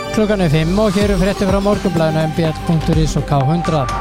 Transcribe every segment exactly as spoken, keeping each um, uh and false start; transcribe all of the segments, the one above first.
Klukkan er fimm og hér er fréttir frá Morgunblaðinu m b l punktur is og K hundrað.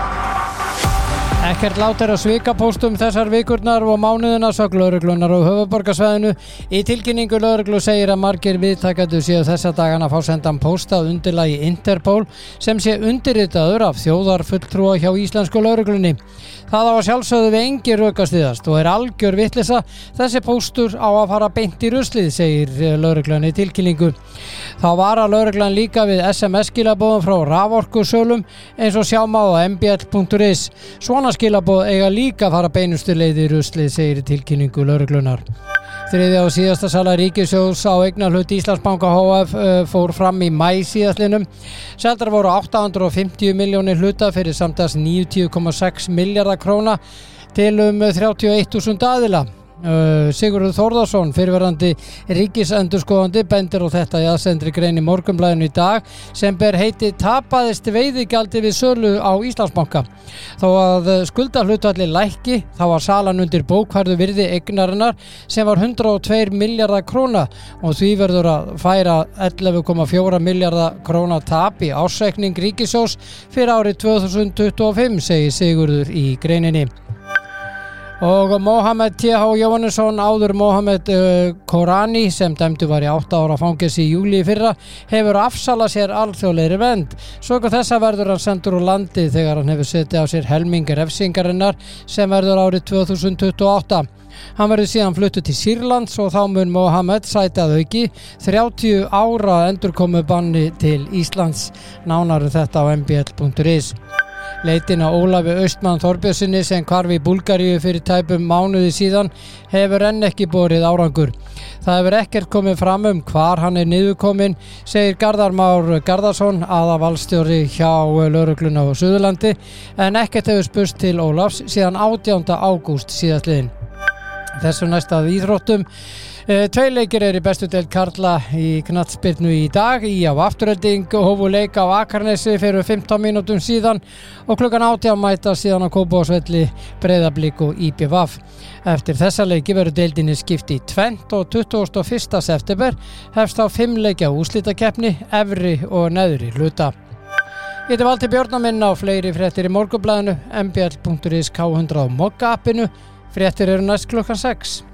Ekkert lát er á svikapóstum þessar vikurnar og mánuðina sögn lögreglunar á höfuðborgarsvæðinu. Í tilkynningu lögreglu segir að margir viðtakendur séu þessa dagana fá sendan póst að undirlagi Interpol sem sé undirritaður af þjóðarfulltrúa hjá íslensku lögreglunni. Það á að sjálfsögðu við engi rökastiðast og er algjör vitleysa. Þessi póstur á að fara beint í ruslið, segir lögreglan í tilkynningu. Þá varar lögreglan líka við S M S-skilaboðum frá raforkusölum eins og sjá má á m b l punktur is. Svona skilaboð eiga líka að fara beinustu leið í ruslið, segir í tilkynningu lögreglunar. Þriðja og síðasta sala ríkissjóðs á eignarhlut Íslandsbanka H F uh, fór fram í maí síðastliðnum. Seldar voru átta hundruð og fimmtíu milljónir hluta fyrir samtals níutíu komma sex milljarða króna til um þrjátíu og eitt þúsund aðila. Uh, Sigurður Þórðarsson, fyrrverandi ríkisendurskoðandi, bendir á þetta í aðsendri grein í Morgunblaðinu í dag sem ber heiti tapaðist veiðigjaldi við sölu á Íslandsbanka. Þó að skuldahlutfalli lækki, þá var salan undir bókfærðu virði eignarinnar sem var hundrað og tveir milljarða króna og því verður að færa ellefu komma fjóra milljarða króna tap í ársreikning ríkissjóðs fyrir árið tvö þúsund tuttugu og fimm, segir Sigurður í greininni. Og Mohamed T H Jóhannesson, áður Mohamed uh, Korani, sem dæmdur var í átta ára fangelsi í júlí í fyrra, hefur afsalað sér alþjóðlegri vernd. Sökum þessa verður hann sendur úr landi þegar hann hefur setið á sér helming refsingarinnar sem verður árið tvö þúsund tuttugu og átta. Hann verður síðan fluttur til Sýrlands og þá mun Mohamed sæta að auki þrjátíu ára endurkomubanni til Íslands. Nánar þetta á m b l punktur is. Leitin á Ólafi Austmann Þorbjörnssyni sem hvarf í Búlgaríu fyrir tæpum mánuði síðan hefur enn ekki borið árangur. Það hefur ekkert komið fram um hvar hann er niðurkominn, segir Garðar Már Garðarsson, aðalvaldsstjóri hjá lögreglunni á Suðurlandi, en ekkert hefur spurst til Ólafs síðan átjánda ágúst síðastliðinn. Þessu næsta að íþróttum. Tveir leikir er í bestu deild karla í knattspyrnu í dag. Í á Afturelding hófu leik á Akranesi fyrir fimmtán mínútum síðan og klukkan átján mæta síðan á Kópavogsvelli Breiðablik og í b v. Eftir þessa leiki verður deildinni skipt í tvennt og tuttugasta og fyrsta september hefst á fimm leikja úrslitakeppni, efri og neðri hluta. Ég heiti Valtýr Björn minn á fleiri fréttir í Morgunblaðinu, m b l punktur is, K hundrað og Mokka appinu. Fréttir eru næst klukkan sex.